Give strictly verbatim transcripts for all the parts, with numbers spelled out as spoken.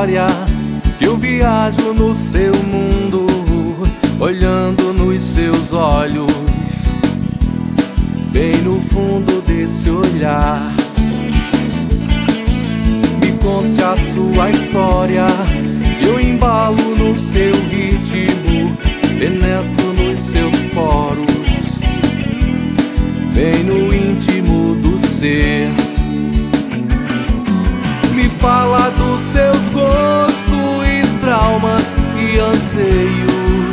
história, que eu viajo no seu mundo, olhando nos seus olhos, bem no fundo desse olhar. Me conte a sua história, que eu embalo no seu ritmo, penetro nos seus poros, bem no íntimo do ser. Me fala dos seus gostos, traumas e anseios.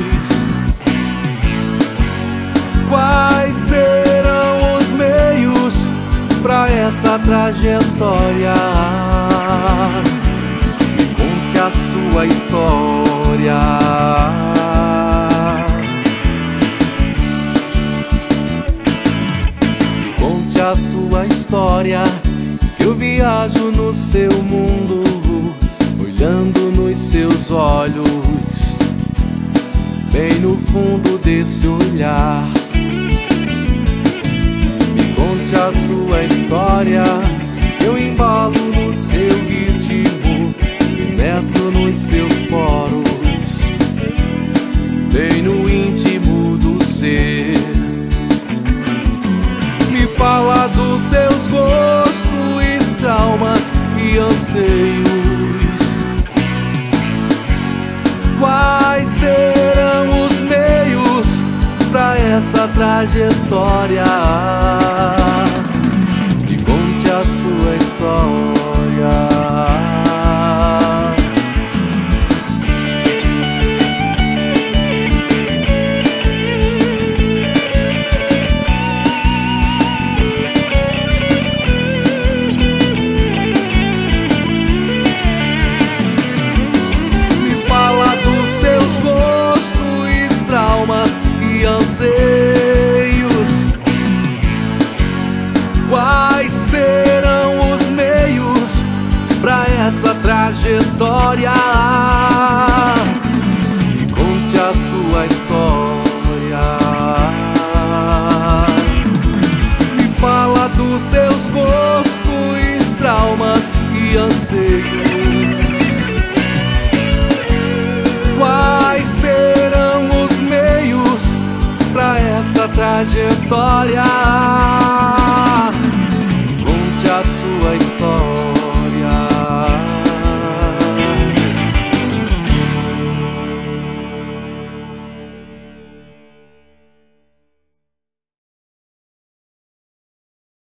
Quais serão os meios para essa trajetória? Me conte a sua história. Me conte a sua história, que eu viajo no seu mundo, olhando nos seus olhos, bem no fundo desse olhar. Me conte a sua história, eu embalo no seu ritmo, penetro nos seus poros, bem no íntimo do ser. Me fala dos seus gostos, traumas e anseios. Quais serão os meios para essa trajetória? Me conte a sua história. E anseios. Quais serão os meios para essa trajetória? Me conte a sua história. Me fala dos seus gostos, traumas e anseios. Quais serão os meios para essa trajetória? Conte a sua história.